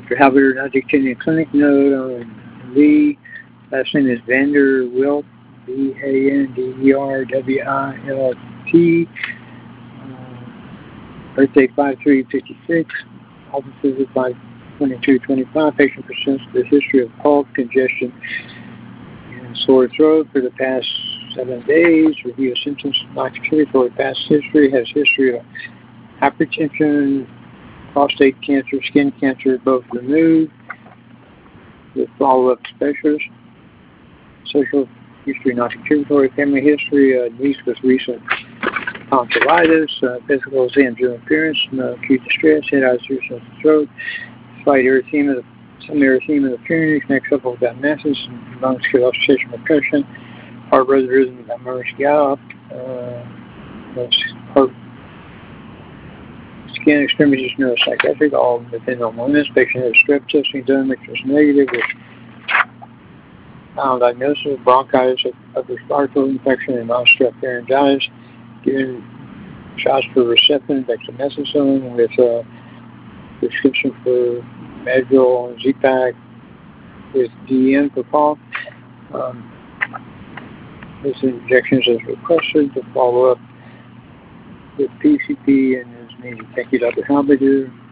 Dr. Halberter, Notch Kidney Clinic, note on Lee. Last name is Vanderwilt, Vanderwilt. Birthday 5356. Office visit 5/22/25. Patient presents with a history of cough, congestion, and sore throat for the past 7 days. Review of symptoms, non-contributory past history. Has history of hypertension, prostate cancer, skin cancer, both removed. With follow-up specialist. Social history, non-contributory. Family history, niece with recent tonsillitis, physical exam, general appearance, no acute distress, head-eyes, irritation of the throat, slight erythema, some erythema of the pharynx, next up with that masses, lung skill, oscillation, percussion, heart rhythm, murmurs, gallop, heart, skin, extremities, neuropsychiatric, all within normal limits. Patient has strep testing done, which was negative, with final diagnosis, bronchitis, upper respiratory infection, and non-strep pharyngitis. Given shots for Herceptin, dexamethasone, with prescription for Madrigal and Z-Pak with DN for cough. This injections as requested to follow up with PCP and is needed. Thank you, Dr. Halberter.